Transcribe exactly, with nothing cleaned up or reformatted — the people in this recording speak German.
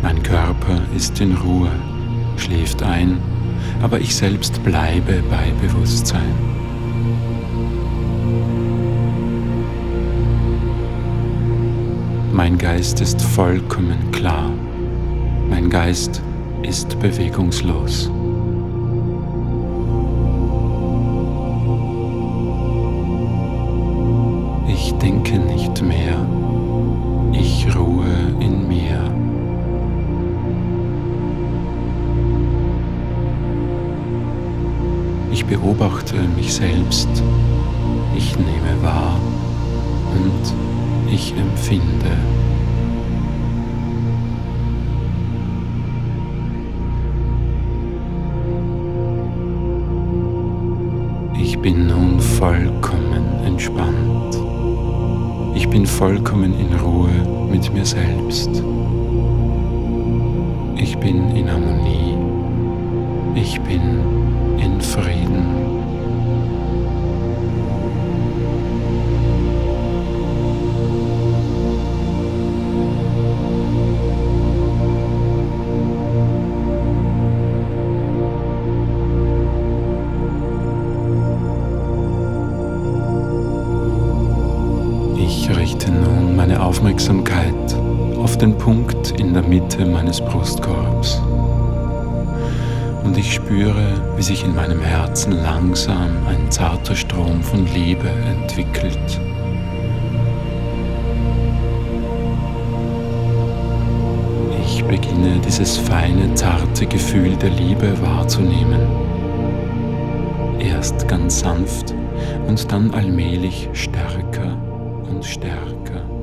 Mein Körper ist in Ruhe, schläft ein, aber ich selbst bleibe bei Bewusstsein. Mein Geist ist vollkommen klar. Mein Geist ist bewegungslos. Ich denke nicht mehr. Ich ruhe in mir. Ich beobachte mich selbst. Ich nehme wahr und ich empfinde. Ich bin nun vollkommen entspannt. Ich bin vollkommen in Ruhe mit mir selbst. Ich bin in Harmonie. Ich bin in Frieden. Ich richte nun meine Aufmerksamkeit auf den Punkt in der Mitte meines Brustkorbs. Und ich spüre, wie sich in meinem Herzen langsam ein zarter Strom von Liebe entwickelt. Ich beginne dieses feine, zarte Gefühl der Liebe wahrzunehmen. Erst ganz sanft und dann allmählich stärker und stärker.